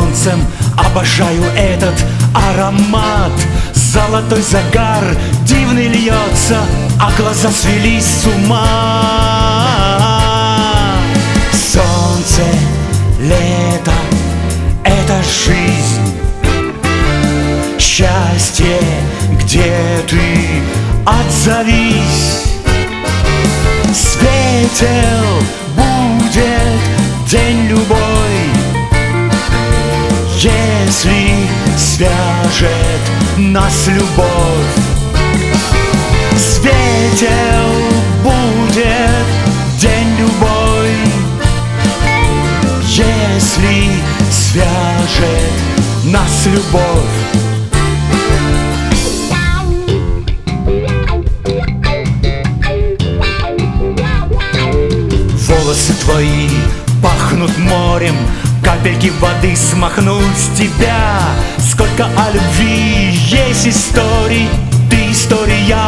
солнцем, обожаю этот аромат. Золотой загар дивный льется, а глаза свелись с ума. Солнце, лето — это жизнь, счастье, где ты, отзовись. Светел будет день любой, если свяжет нас любовь. Светел будет день любой, если свяжет нас любовь. Волосы твои пахнут морем, капельки воды смахнуть с тебя. Сколько о любви есть историй, ты история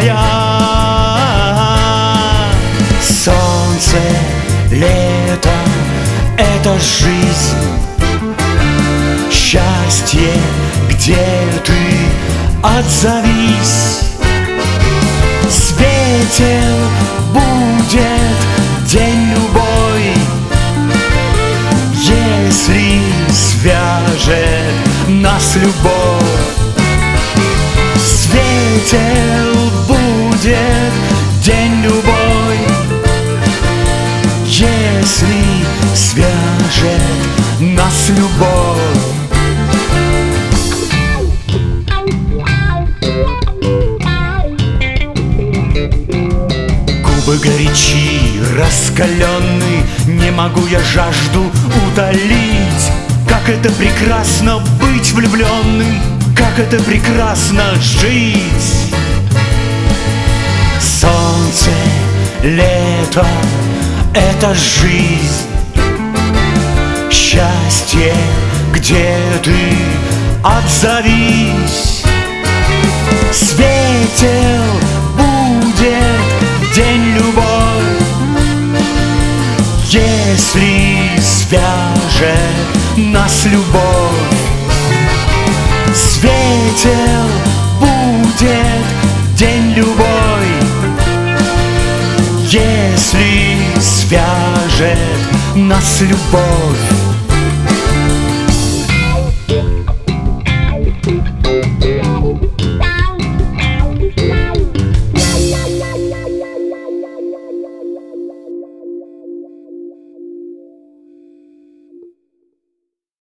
моя. Солнце, лето — это жизнь, счастье, где ты, отзовись. Светел будет день любой, если свяжет нас любовь. Светел будет день любой, если свяжет нас любовь. Губы горячи, раскаленный, не могу я жажду утолить. Как это прекрасно быть влюбленным, как это прекрасно жить. Солнце, лето — это жизнь, счастье, где ты, отзовись. Светел будет день любой, если свяжет нас любовь. Светел будет день любой, если свяжет нас любовь.